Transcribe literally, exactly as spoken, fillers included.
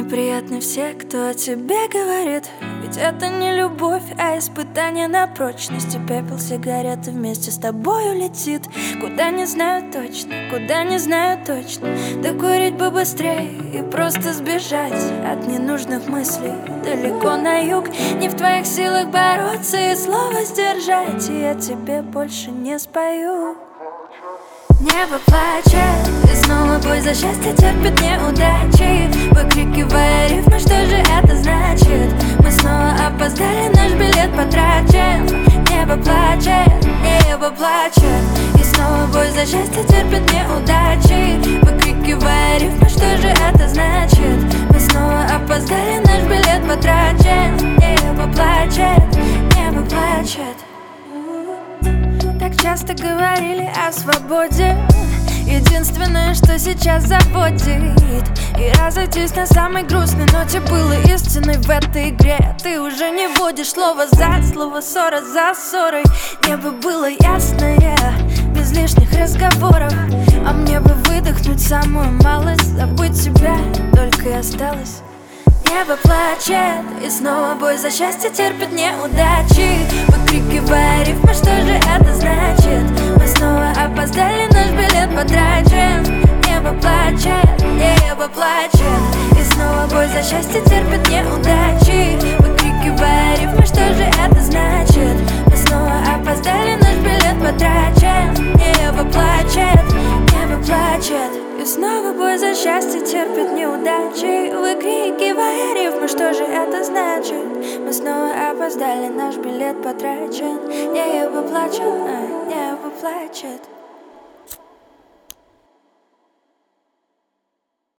неприятны все, кто о тебе говорит. Ведь это не любовь, а испытание на прочность. И пепел сигареты вместе с тобой улетит. Куда не знаю точно, куда не знаю точно. Да курить бы быстрее и просто сбежать от ненужных мыслей далеко на юг. Не в твоих силах бороться и слово сдержать. И я тебе больше не спою. Небо плачет, и снова бой за счастье терпит неудачи, выкрикивая рифмы, что же это значит? Мы снова опоздали, наш билет потрачен. Небо плачет, небо плачет, и снова бой за счастье терпит неудачи, выкрикивая рифмы, что же это значит? Мы снова опоздали, наш билет потрачен. Небо плачет, небо плачет. Так часто говорили о свободе, единственное, что сейчас заводит. И разойтись на самой грустной ноте было истиной в этой игре. Ты уже не водишь слово за слово, ссора за ссорой. Небо было ясное, без лишних разговоров. А мне бы выдохнуть самую малость, забыть тебя только и осталось. Небо плачет, и снова бой за счастье терпит неудачи, выкрикивая рифмы, что же это значит? Мы снова опоздали, наш билет потрачен. Небо плачет, небо плачет, и снова бой за счастье терпит неудачи, выкрикивая рифмы, что же это значит? Мы снова опоздали, наш билет потрачен. Небо плачет, небо плачет, и снова бой за счастье терпит неудачи, выкрикивая рифмы, что же это значит? Мы снова опоздали, наш билет потрачен. Небо плачет, а, небо плачет.